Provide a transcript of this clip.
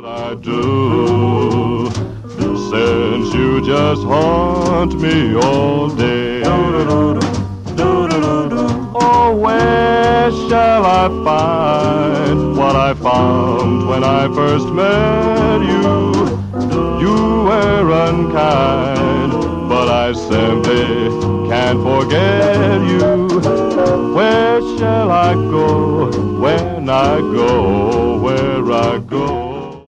I do, since you just haunt me all day. Oh, where shall I find what I found when I first met you? You were unkind, but I simply can't forget you. Where shall I go when I go where I go?